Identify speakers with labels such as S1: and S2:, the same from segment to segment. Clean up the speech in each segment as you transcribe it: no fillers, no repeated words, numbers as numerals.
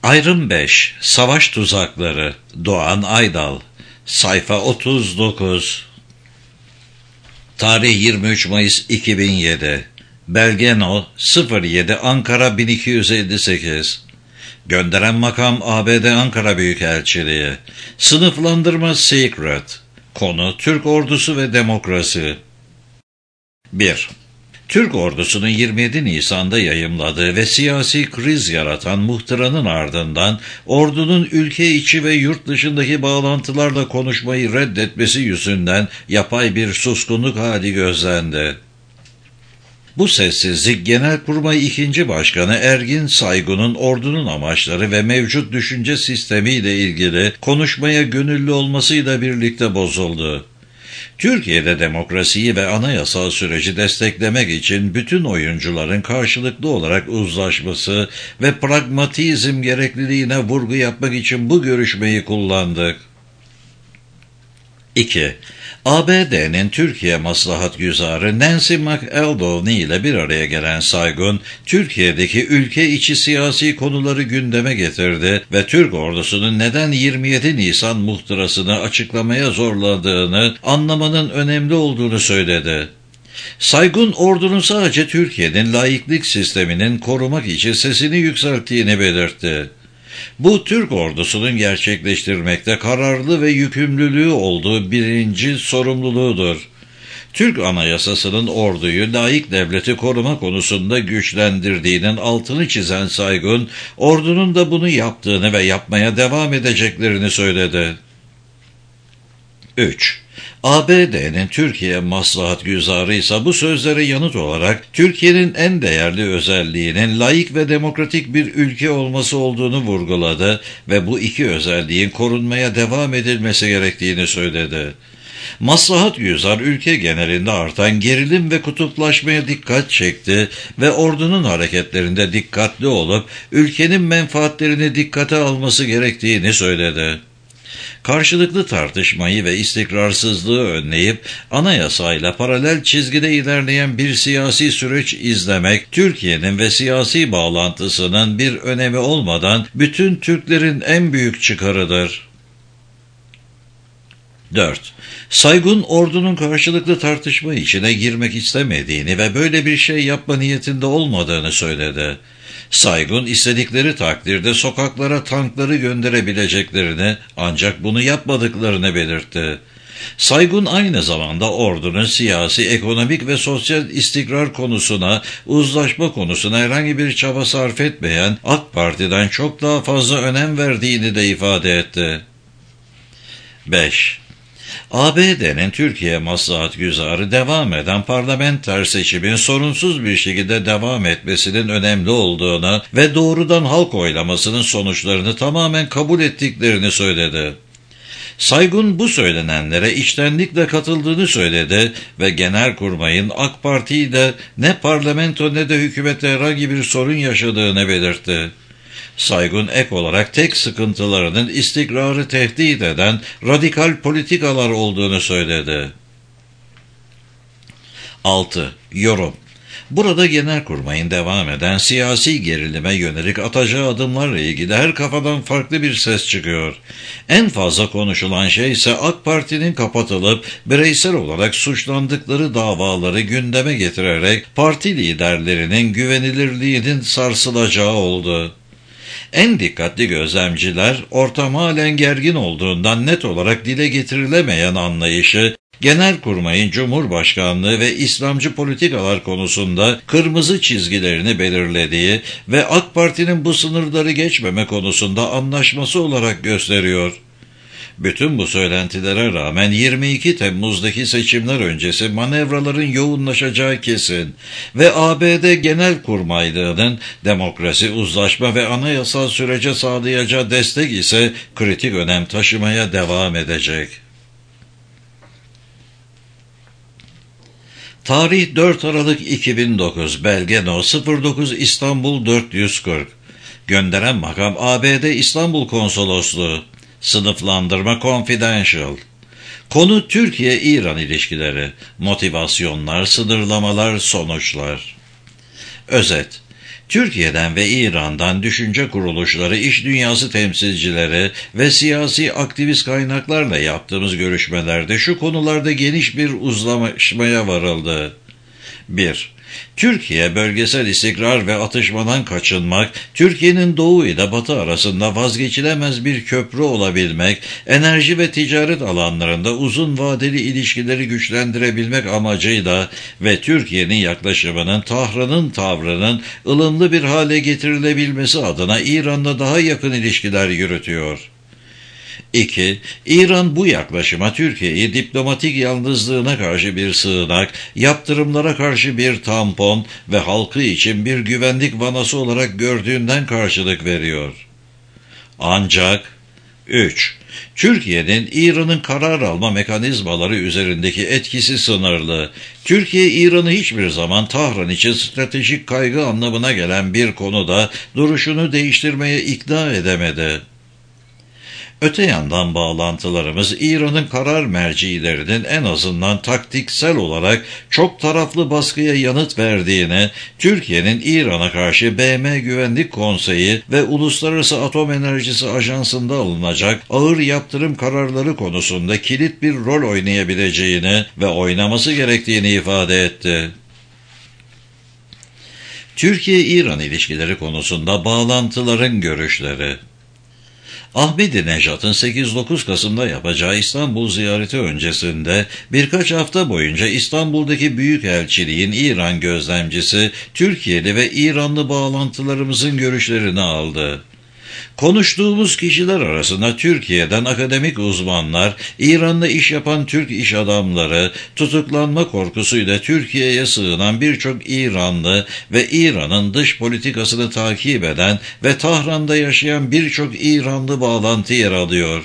S1: Ayrım 5. Savaş Tuzakları. Doğan Aydal. Sayfa 39. Tarih 23 Mayıs 2007. Belgeno 07 Ankara 1258. Gönderen makam ABD Ankara Büyükelçiliği. Sınıflandırma Secret. Konu Türk ordusu ve demokrasi. 1. Türk ordusunun 27 Nisan'da yayımladığı ve siyasi kriz yaratan muhtıranın ardından ordunun ülke içi ve yurt dışındaki bağlantılarla konuşmayı reddetmesi yüzünden yapay bir suskunluk hali gözlendi. Bu sessizlik Genelkurmay II. Başkanı Ergin Saygun'un ordunun amaçları ve mevcut düşünce sistemiyle ilgili konuşmaya gönüllü olmasıyla birlikte bozuldu. Türkiye'de demokrasiyi ve anayasal süreci desteklemek için bütün oyuncuların karşılıklı olarak uzlaşması ve pragmatizm gerekliliğine vurgu yapmak için bu görüşmeyi kullandık. 2. ABD'nin Türkiye Maslahatgüzarı Nancy McEldowney ile bir araya gelen Saygun, Türkiye'deki ülke içi siyasi konuları gündeme getirdi ve Türk ordusunun neden 27 Nisan muhtırasını açıklamaya zorladığını anlamanın önemli olduğunu söyledi. Saygun, ordunun sadece Türkiye'nin laiklik sisteminin korumak için sesini yükselttiğini belirtti. Bu, Türk ordusunun gerçekleştirmekte kararlı ve yükümlülüğü olduğu birinci sorumluluğudur. Türk Anayasası'nın orduyu laik devleti koruma konusunda güçlendirdiğinin altını çizen Saygun, ordunun da bunu yaptığını ve yapmaya devam edeceklerini söyledi. 3. ABD'nin Türkiye Maslahatgüzarı ise bu sözlere yanıt olarak Türkiye'nin en değerli özelliğinin laik ve demokratik bir ülke olması olduğunu vurguladı ve bu iki özelliğin korunmaya devam edilmesi gerektiğini söyledi. Maslahatgüzar ülke genelinde artan gerilim ve kutuplaşmaya dikkat çekti ve ordunun hareketlerinde dikkatli olup ülkenin menfaatlerini dikkate alması gerektiğini söyledi. Karşılıklı tartışmayı ve istikrarsızlığı önleyip anayasayla paralel çizgide ilerleyen bir siyasi süreç izlemek, Türkiye'nin ve siyasi bağlantısının bir önemi olmadan bütün Türklerin en büyük çıkarıdır. 4. Saygun, ordunun karşılıklı tartışma içine girmek istemediğini ve böyle bir şey yapma niyetinde olmadığını söyledi. Saygun, istedikleri takdirde sokaklara tankları gönderebileceklerini, ancak bunu yapmadıklarını belirtti. Saygun aynı zamanda ordunun siyasi, ekonomik ve sosyal istikrar konusuna, uzlaşma konusuna herhangi bir çaba sarf etmeyen AK Parti'den çok daha fazla önem verdiğini de ifade etti. 5. ABD'nin Türkiye Maslahatgüzarı devam eden parlamenter seçimin sorunsuz bir şekilde devam etmesinin önemli olduğunu ve doğrudan halk oylamasının sonuçlarını tamamen kabul ettiklerini söyledi. Saygun bu söylenenlere içtenlikle katıldığını söyledi ve Genelkurmay'ın AK Parti ile ne parlamento ne de hükümette herhangi bir sorun yaşadığını belirtti. Saygun ek olarak tek sıkıntılarının istikrarı tehdit eden radikal politikalar olduğunu söyledi. 6. Yorum. Burada Genelkurmay'ın devam eden siyasi gerilime yönelik atacağı adımlarla ilgili her kafadan farklı bir ses çıkıyor. En fazla konuşulan şey ise AK Parti'nin kapatılıp bireysel olarak suçlandıkları davaları gündeme getirerek parti liderlerinin güvenilirliğinin sarsılacağı oldu. En dikkatli gözlemciler, ortam halen gergin olduğundan net olarak dile getirilemeyen anlayışı, Genelkurmay'ın Cumhurbaşkanlığı ve İslamcı politikalar konusunda kırmızı çizgilerini belirlediği ve AK Parti'nin bu sınırları geçmeme konusunda anlaşması olarak gösteriyor. Bütün bu söylentilere rağmen 22 Temmuz'daki seçimler öncesi manevraların yoğunlaşacağı kesin ve ABD Genelkurmaylığının demokrasi, uzlaşma ve anayasal sürece sağlayacağı destek ise kritik önem taşımaya devam edecek. Tarih 4 Aralık 2009. Belgeno 09 İstanbul 440. Gönderen makam ABD İstanbul Konsolosluğu. Sınıflandırma Confidential. Konu Türkiye-İran ilişkileri. Motivasyonlar, sınırlamalar, sonuçlar. Özet. Türkiye'den ve İran'dan düşünce kuruluşları, iş dünyası temsilcileri ve siyasi aktivist kaynaklarla yaptığımız görüşmelerde şu konularda geniş bir uzlaşmaya varıldı. 1. Türkiye bölgesel istikrar ve atışmadan kaçınmak, Türkiye'nin doğu ile batı arasında vazgeçilemez bir köprü olabilmek, enerji ve ticaret alanlarında uzun vadeli ilişkileri güçlendirebilmek amacıyla ve Türkiye'nin yaklaşımının Tahran'ın tavrının ılımlı bir hale getirilebilmesi adına İran'la daha yakın ilişkiler yürütüyor. 2. İran bu yaklaşıma Türkiye'yi diplomatik yalnızlığına karşı bir sığınak, yaptırımlara karşı bir tampon ve halkı için bir güvenlik vanası olarak gördüğünden karşılık veriyor. Ancak 3. Türkiye'nin İran'ın karar alma mekanizmaları üzerindeki etkisi sınırlı. Türkiye, İran'ı hiçbir zaman Tahran için stratejik kaygı anlamına gelen bir konuda duruşunu değiştirmeye ikna edemedi. Öte yandan bağlantılarımız İran'ın karar mercilerinin en azından taktiksel olarak çok taraflı baskıya yanıt verdiğini, Türkiye'nin İran'a karşı BM Güvenlik Konseyi ve Uluslararası Atom Enerjisi Ajansı'nda alınacak ağır yaptırım kararları konusunda kilit bir rol oynayabileceğini ve oynaması gerektiğini ifade etti. Türkiye-İran ilişkileri konusunda bağlantıların görüşleri. Ahmadinejad'ın 8-9 Kasım'da yapacağı İstanbul ziyareti öncesinde birkaç hafta boyunca İstanbul'daki Büyükelçiliğin İran gözlemcisi Türkiye'li ve İranlı bağlantılarımızın görüşlerini aldı. Konuştuğumuz kişiler arasında Türkiye'den akademik uzmanlar, İran'da iş yapan Türk iş adamları, tutuklanma korkusuyla Türkiye'ye sığınan birçok İranlı ve İran'ın dış politikasını takip eden ve Tahran'da yaşayan birçok İranlı bağlantı yer alıyor.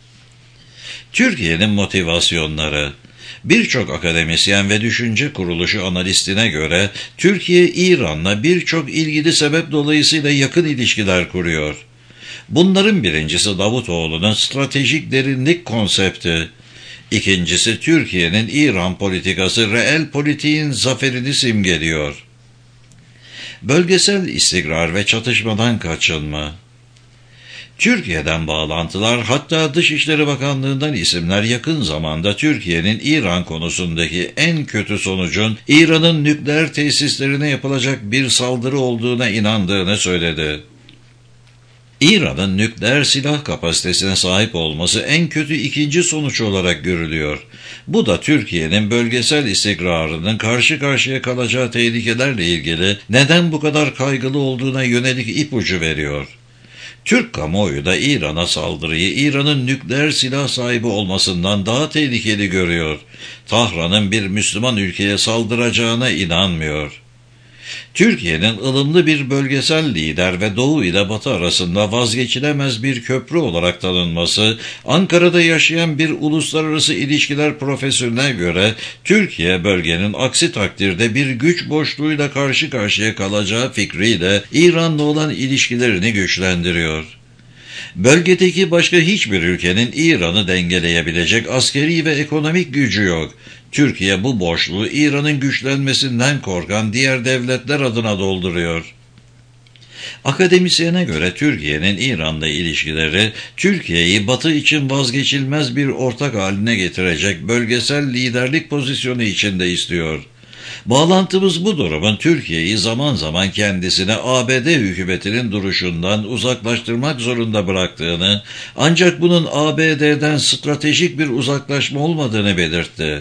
S1: Türkiye'nin motivasyonları. Birçok akademisyen ve düşünce kuruluşu analistine göre Türkiye, İran'la birçok ilgili sebep dolayısıyla yakın ilişkiler kuruyor. Bunların birincisi Davutoğlu'nun stratejik derinlik konsepti. İkincisi Türkiye'nin İran politikası reel politiğin zaferini simgeliyor. Bölgesel istikrar ve çatışmadan kaçınma. Türkiye'den bağlantılar, hatta Dışişleri Bakanlığı'ndan isimler yakın zamanda Türkiye'nin İran konusundaki en kötü sonucun İran'ın nükleer tesislerine yapılacak bir saldırı olduğuna inandığını söyledi. İran'ın nükleer silah kapasitesine sahip olması en kötü ikinci sonuç olarak görülüyor. Bu da Türkiye'nin bölgesel istikrarının karşı karşıya kalacağı tehlikelerle ilgili neden bu kadar kaygılı olduğuna yönelik ipucu veriyor. Türk kamuoyu da İran'a saldırıyı İran'ın nükleer silah sahibi olmasından daha tehlikeli görüyor. Tahran'ın bir Müslüman ülkeye saldıracağına inanmıyor. Türkiye'nin ılımlı bir bölgesel lider ve Doğu ile Batı arasında vazgeçilemez bir köprü olarak tanınması, Ankara'da yaşayan bir uluslararası ilişkiler profesörüne göre Türkiye bölgenin aksi takdirde bir güç boşluğuyla karşı karşıya kalacağı fikriyle İran'la olan ilişkilerini güçlendiriyor. Bölgedeki başka hiçbir ülkenin İran'ı dengeleyebilecek askeri ve ekonomik gücü yok. Türkiye bu boşluğu İran'ın güçlenmesinden korkan diğer devletler adına dolduruyor. Akademisyene göre Türkiye'nin İran'la ilişkileri, Türkiye'yi Batı için vazgeçilmez bir ortak haline getirecek bölgesel liderlik pozisyonu içinde istiyor. Bağlantımız bu durumun Türkiye'yi zaman zaman kendisine ABD hükümetinin duruşundan uzaklaştırmak zorunda bıraktığını, ancak bunun ABD'den stratejik bir uzaklaşma olmadığını belirtti.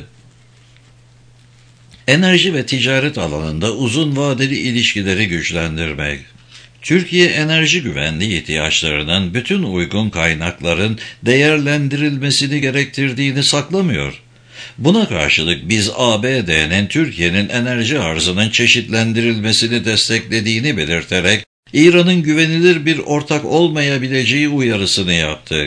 S1: Enerji ve ticaret alanında uzun vadeli ilişkileri güçlendirmek. Türkiye, enerji güvenliği ihtiyaçlarının bütün uygun kaynakların değerlendirilmesini gerektirdiğini saklamıyor. Buna karşılık biz ABD'nin Türkiye'nin enerji arzının çeşitlendirilmesini desteklediğini belirterek İran'ın güvenilir bir ortak olmayabileceği uyarısını yaptık.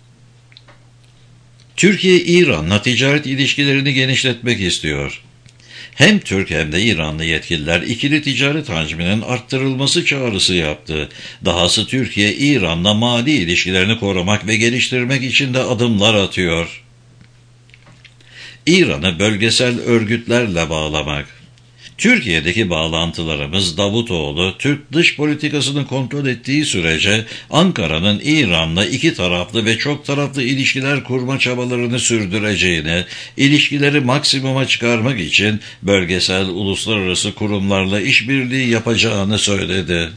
S1: Türkiye, İran'la ticaret ilişkilerini genişletmek istiyor. Hem Türk hem de İranlı yetkililer ikili ticaret hacminin arttırılması çağrısı yaptı. Dahası Türkiye, İran'la mali ilişkilerini korumak ve geliştirmek için de adımlar atıyor. İran'ı bölgesel örgütlerle bağlamak. Türkiye'deki bağlantılarımız Davutoğlu, Türk dış politikasını kontrol ettiği sürece Ankara'nın İran'la iki taraflı ve çok taraflı ilişkiler kurma çabalarını sürdüreceğini, ilişkileri maksimuma çıkarmak için bölgesel uluslararası kurumlarla işbirliği yapacağını söyledi.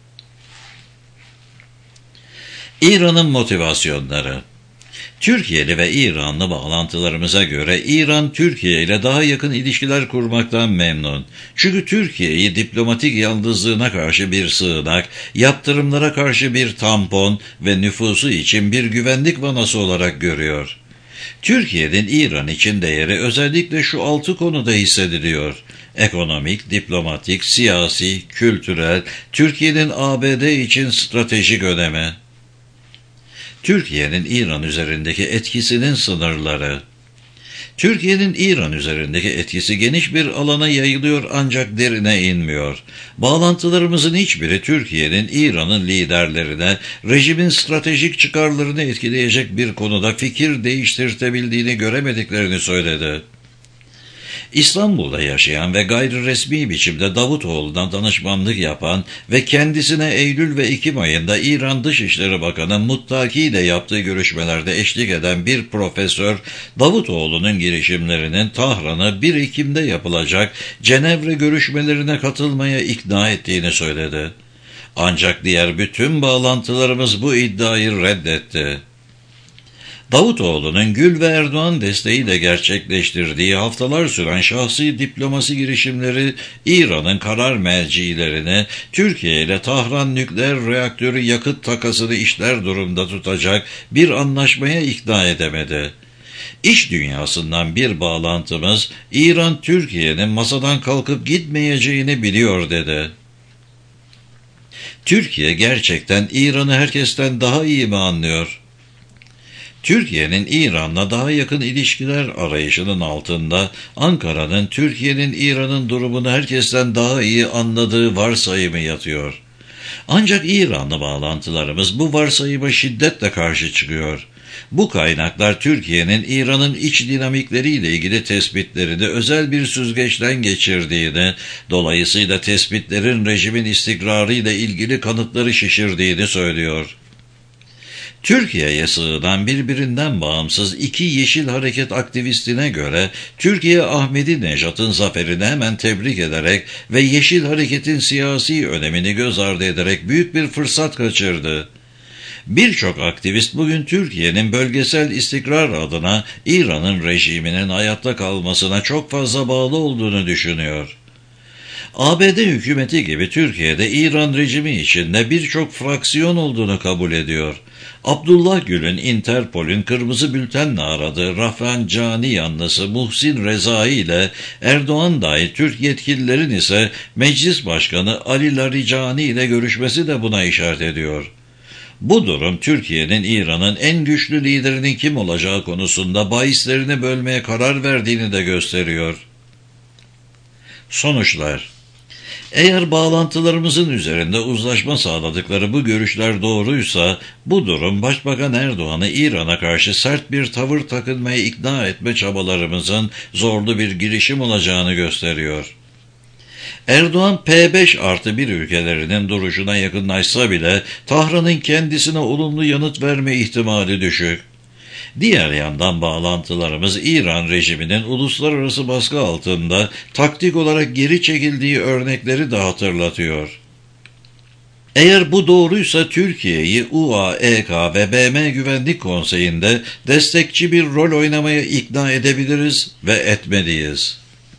S1: İran'ın motivasyonları. Türkiye'li ve İranlı bağlantılarımıza göre İran, Türkiye ile daha yakın ilişkiler kurmaktan memnun. Çünkü Türkiye'yi diplomatik yalnızlığına karşı bir sığınak, yaptırımlara karşı bir tampon ve nüfusu için bir güvenlik vanası olarak görüyor. Türkiye'nin İran için değeri özellikle şu 6 konuda hissediliyor: ekonomik, diplomatik, siyasi, kültürel, Türkiye'nin ABD için stratejik önemi. Türkiye'nin İran üzerindeki etkisinin sınırları. Türkiye'nin İran üzerindeki etkisi geniş bir alana yayılıyor ancak derine inmiyor. Bağlantılarımızın hiçbiri Türkiye'nin İran'ın liderlerine, rejimin stratejik çıkarlarını etkileyecek bir konuda fikir değiştirtebildiğini göremediklerini söyledi. İstanbul'da yaşayan ve gayri resmi biçimde Davutoğlu'na danışmanlık yapan ve kendisine Eylül ve Ekim ayında İran Dışişleri Bakanı Muttaki ile yaptığı görüşmelerde eşlik eden bir profesör, Davutoğlu'nun girişimlerinin Tahran'ı 1 Ekim'de yapılacak Cenevre görüşmelerine katılmaya ikna ettiğini söyledi. Ancak diğer bütün bağlantılarımız bu iddiayı reddetti. Davutoğlu'nun Gül ve Erdoğan desteğiyle gerçekleştirdiği haftalar süren şahsi diplomasi girişimleri İran'ın karar mercilerini Türkiye ile Tahran nükleer reaktörü yakıt takasını işler durumda tutacak bir anlaşmaya ikna edemedi. İş dünyasından bir bağlantımız İran Türkiye'nin masadan kalkıp gitmeyeceğini biliyor dedi. Türkiye gerçekten İran'ı herkesten daha iyi mi anlıyor? Türkiye'nin İran'la daha yakın ilişkiler arayışının altında Ankara'nın Türkiye'nin İran'ın durumunu herkesten daha iyi anladığı varsayımı yatıyor. Ancak İran'la bağlantılarımız bu varsayıma şiddetle karşı çıkıyor. Bu kaynaklar Türkiye'nin İran'ın iç dinamikleriyle ilgili tespitlerini özel bir süzgeçten geçirdiğini, dolayısıyla tespitlerin rejimin istikrarıyla ilgili kanıtları şişirdiğini söylüyor. Türkiye'ye sığınan birbirinden bağımsız iki Yeşil Hareket aktivistine göre Türkiye Ahmedi Nejat'ın zaferini hemen tebrik ederek ve Yeşil Hareket'in siyasi önemini göz ardı ederek büyük bir fırsat kaçırdı. Birçok aktivist bugün Türkiye'nin bölgesel istikrar adına İran'ın rejiminin hayatta kalmasına çok fazla bağlı olduğunu düşünüyor. ABD hükümeti gibi Türkiye'de İran rejimi içinde birçok fraksiyon olduğunu kabul ediyor. Abdullah Gül'ün Interpol'ün kırmızı bültenle aradığı Rafsanjani yanlısı Muhsin Rezai ile Erdoğan dahil Türk yetkililerin ise Meclis Başkanı Ali Larijani ile görüşmesi de buna işaret ediyor. Bu durum Türkiye'nin İran'ın en güçlü liderinin kim olacağı konusunda bahislerini bölmeye karar verdiğini de gösteriyor. Sonuçlar. Eğer bağlantılarımızın üzerinde uzlaşma sağladıkları bu görüşler doğruysa, bu durum Başbakan Erdoğan'ı İran'a karşı sert bir tavır takınmaya ikna etme çabalarımızın zorlu bir girişim olacağını gösteriyor. Erdoğan P5+1 ülkelerinin duruşuna yakınlaşsa bile Tahran'ın kendisine olumlu yanıt verme ihtimali düşük. Diğer yandan bağlantılarımız İran rejiminin uluslararası baskı altında taktik olarak geri çekildiği örnekleri de hatırlatıyor. Eğer bu doğruysa Türkiye'yi UAEK ve BM Güvenlik Konseyi'nde destekçi bir rol oynamaya ikna edebiliriz ve etmeliyiz.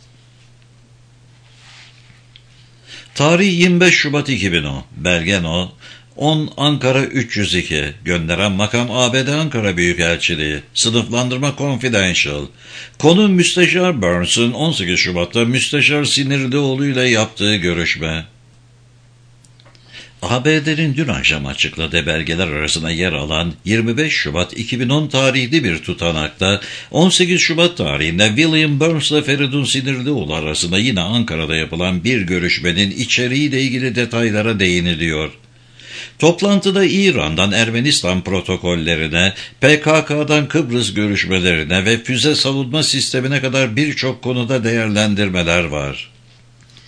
S1: Tarih 25 Şubat 2010. Belge No. 10 Ankara 302. Gönderen makam ABD Ankara Büyükelçiliği. Sınıflandırma Confidential. Konu Müsteşar Burns'ın 18 Şubat'ta Müsteşar Sinirlioğlu ile yaptığı görüşme. ABD'nin dün akşam açıkladığı belgeler arasında yer alan 25 Şubat 2010 tarihli bir tutanakta 18 Şubat tarihinde William Burns ile Feridun Sinirlioğlu arasında yine Ankara'da yapılan bir görüşmenin içeriğiyle ilgili detaylara değiniliyor. Toplantıda İran'dan Ermenistan protokollerine, PKK'dan Kıbrıs görüşmelerine ve füze savunma sistemine kadar birçok konuda değerlendirmeler var.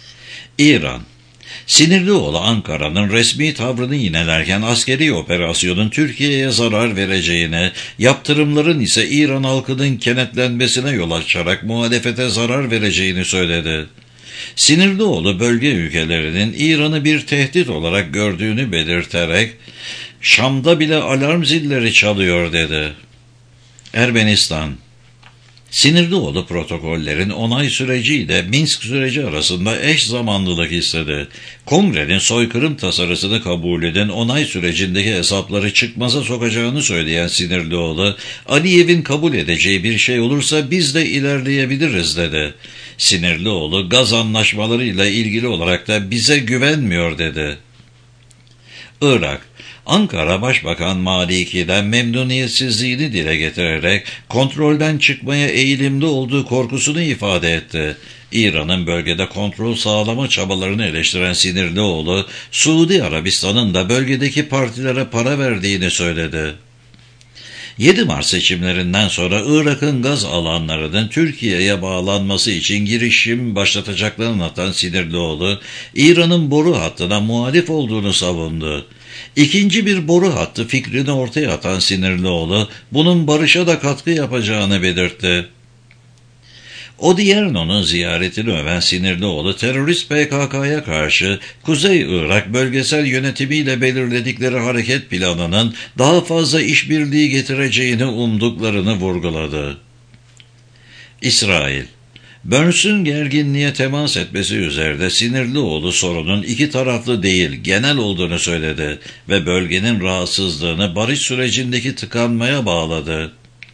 S1: İran, Sinirlioğlu Ankara'nın resmi tavrını yinelerken askeri operasyonun Türkiye'ye zarar vereceğine, yaptırımların ise İran halkının kenetlenmesine yol açarak muhalefete zarar vereceğini söyledi. Sinirlioğlu bölge ülkelerinin İran'ı bir tehdit olarak gördüğünü belirterek, "Şam'da bile alarm zilleri çalıyor," dedi. Ermenistan, Sinirlioğlu protokollerin onay süreciyle Minsk süreci arasında eş zamanlılık istedi. Kongrenin soykırım tasarısını kabulünün onay sürecindeki hesapları çıkmaza sokacağını söyleyen Sinirlioğlu, "Aliyev'in kabul edeceği bir şey olursa biz de ilerleyebiliriz," dedi. Sinirlioğlu, "Gaz anlaşmalarıyla ilgili olarak da bize güvenmiyor," dedi. Irak, Ankara Başbakan Maliki'den memnuniyetsizliğini dile getirerek kontrolden çıkmaya eğilimli olduğu korkusunu ifade etti. İran'ın bölgede kontrol sağlama çabalarını eleştiren Sinirlioğlu, Suudi Arabistan'ın da bölgedeki partilere para verdiğini söyledi. 7 Mart seçimlerinden sonra Irak'ın gaz alanlarının Türkiye'ye bağlanması için girişim başlatacaklarını anlatan Sinirlioğlu, İran'ın boru hattına muhalif olduğunu savundu. İkinci bir boru hattı fikrini ortaya atan Sinirlioğlu, bunun barışa da katkı yapacağını belirtti. Odierno'nun ziyaretini öven Sinirlioğlu, terörist PKK'ya karşı Kuzey Irak bölgesel yönetimiyle belirledikleri hareket planının daha fazla işbirliği getireceğini umduklarını vurguladı. İsrail, Burns'ün gerginliğe temas etmesi üzerinde Sinirlioğlu sorunun iki taraflı değil, genel olduğunu söyledi ve bölgenin rahatsızlığını barış sürecindeki tıkanmaya bağladı.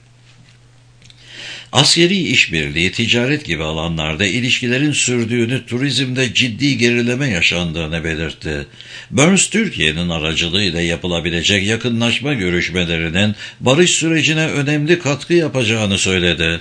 S1: Askeri işbirliği, ticaret gibi alanlarda ilişkilerin sürdüğünü, turizmde ciddi gerileme yaşandığını belirtti. Burns, Türkiye'nin aracılığıyla yapılabilecek yakınlaşma görüşmelerinin barış sürecine önemli katkı yapacağını söyledi.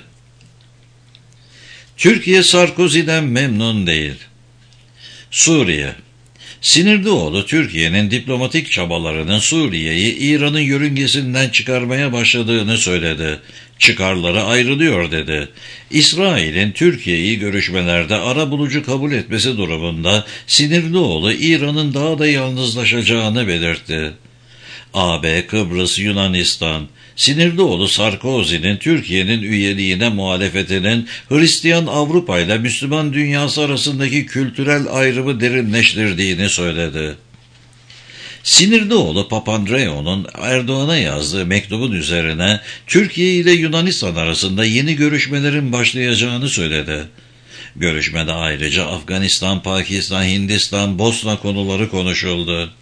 S1: Türkiye, Sarkozy'den memnun değil. Suriye, Sinirlioğlu, Türkiye'nin diplomatik çabalarının Suriye'yi İran'ın yörüngesinden çıkarmaya başladığını söyledi. Çıkarları ayrılıyor, dedi. İsrail'in Türkiye'yi görüşmelerde arabulucu kabul etmesi durumunda Sinirlioğlu, İran'ın daha da yalnızlaşacağını belirtti. AB, Kıbrıs, Yunanistan, Sinirlioğlu, Sarkozy'nin Türkiye'nin üyeliğine muhalefetinin Hristiyan Avrupa ile Müslüman dünyası arasındaki kültürel ayrımı derinleştirdiğini söyledi. Sinirlioğlu, Papandreou'nun Erdoğan'a yazdığı mektubun üzerine Türkiye ile Yunanistan arasında yeni görüşmelerin başlayacağını söyledi. Görüşmede ayrıca Afganistan, Pakistan, Hindistan, Bosna konuları konuşuldu.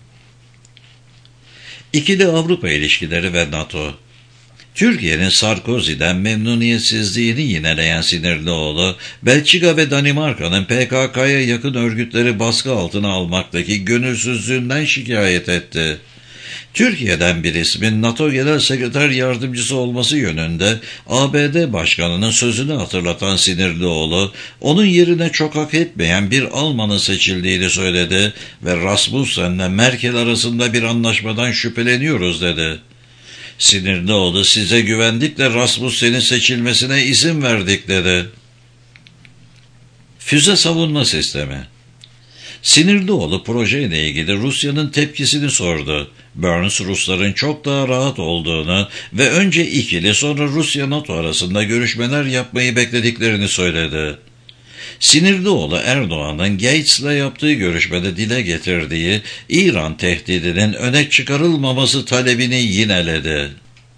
S1: İkili Avrupa ilişkileri ve NATO. Türkiye'nin Sarkozy'den memnuniyetsizliğini yineleyen Sinirlioğlu, Belçika ve Danimarka'nın PKK'ya yakın örgütleri baskı altına almaktaki gönülsüzlüğünden şikayet etti. Türkiye'den bir ismin NATO Genel Sekreter Yardımcısı olması yönünde ABD Başkanı'nın sözünü hatırlatan Sinirlioğlu, onun yerine çok hak etmeyen bir Alman'ın seçildiğini söyledi ve Rasmussen'le Merkel arasında bir anlaşmadan şüpheleniyoruz, dedi. Sinirlioğlu, "Size güvendik de Rasmussen'in seçilmesine izin verdik," dedi. Füze savunma sistemi. Sinirlioğlu, projeyle ilgili Rusya'nın tepkisini sordu. Burns, Rusların çok daha rahat olduğunu ve önce ikili sonra Rusya-NATO arasında görüşmeler yapmayı beklediklerini söyledi. Sinirlioğlu, Erdoğan'ın Gates'le yaptığı görüşmede dile getirdiği İran tehdidinin öne çıkarılmaması talebini yineledi.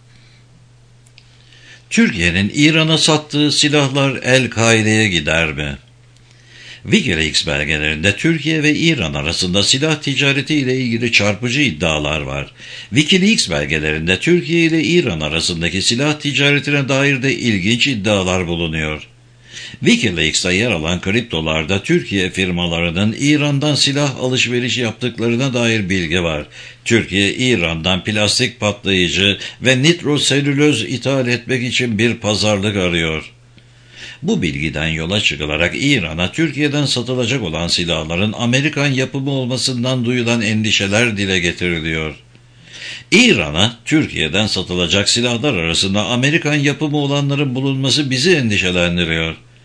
S1: Türkiye'nin İran'a sattığı silahlar El-Kaide'ye gider mi? WikiLeaks belgelerinde Türkiye ve İran arasında silah ticareti ile ilgili çarpıcı iddialar var. WikiLeaks belgelerinde Türkiye ile İran arasındaki silah ticaretine dair de ilginç iddialar bulunuyor. WikiLeaks'ta yer alan kriptolarda Türkiye firmalarının İran'dan silah alışveriş yaptıklarına dair bilgi var. Türkiye, İran'dan plastik patlayıcı ve nitroselüloz ithal etmek için bir pazarlık arıyor. Bu bilgiden yola çıkılarak İran'a Türkiye'den satılacak olan silahların Amerikan yapımı olmasından duyulan endişeler dile getiriliyor. İran'a Türkiye'den satılacak silahlar arasında Amerikan yapımı olanların bulunması bizi endişelendiriyor.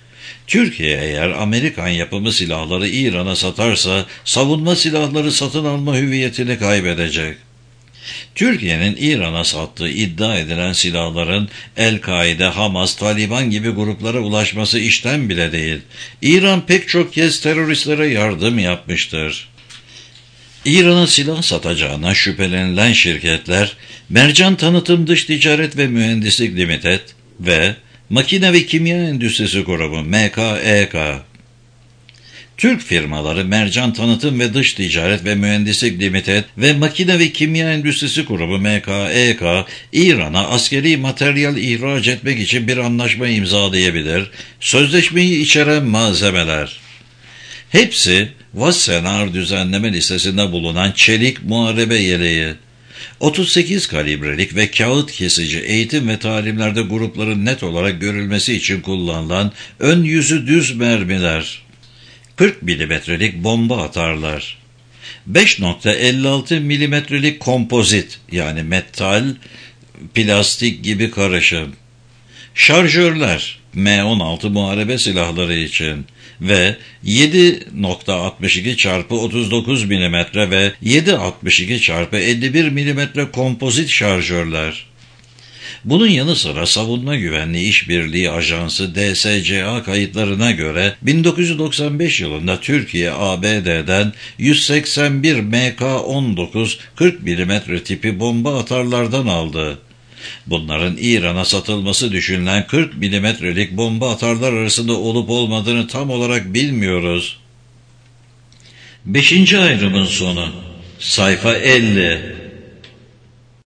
S1: Türkiye eğer Amerikan yapımı silahları İran'a satarsa savunma silahları satın alma hüviyetini kaybedecek. Türkiye'nin İran'a sattığı iddia edilen silahların El-Kaide, Hamas, Taliban gibi gruplara ulaşması işten bile değil. İran pek çok kez teröristlere yardım yapmıştır. İran'a silah satacağına şüphelenilen şirketler, Mercan Tanıtım Dış Ticaret ve Mühendislik Limited ve Makine ve Kimya Endüstrisi Grubu (MKEK). Türk firmaları Mercan Tanıtım ve Dış Ticaret ve Mühendislik Limited ve Makine ve Kimya Endüstrisi Grubu (MKEK), İran'a askeri materyal ihraç etmek için bir anlaşma imzalayabilir. Sözleşmeyi içeren malzemeler. Hepsi Wassenaar düzenleme listesinde bulunan çelik muharebe yeleği, 38 kalibrelik ve kağıt kesici eğitim ve talimlerde grupların net olarak görülmesi için kullanılan ön yüzü düz mermiler, 40 milimetrelik bomba atarlar, 5.56 milimetrelik kompozit yani metal, plastik gibi karışım, şarjörler M16 muharebe silahları için ve 7.62 x 39 mm ve 7.62 x 51 mm kompozit şarjörler. Bunun yanı sıra Savunma Güvenliği İşbirliği Ajansı DSCA kayıtlarına göre 1995 yılında Türkiye ABD'den 181 MK-19 40 mm tipi bomba atarlardan aldı. Bunların İran'a satılması düşünülen 40 milimetrelik bomba atarlar arasında olup olmadığını tam olarak bilmiyoruz. 5. ayrımın sonu. Sayfa 50.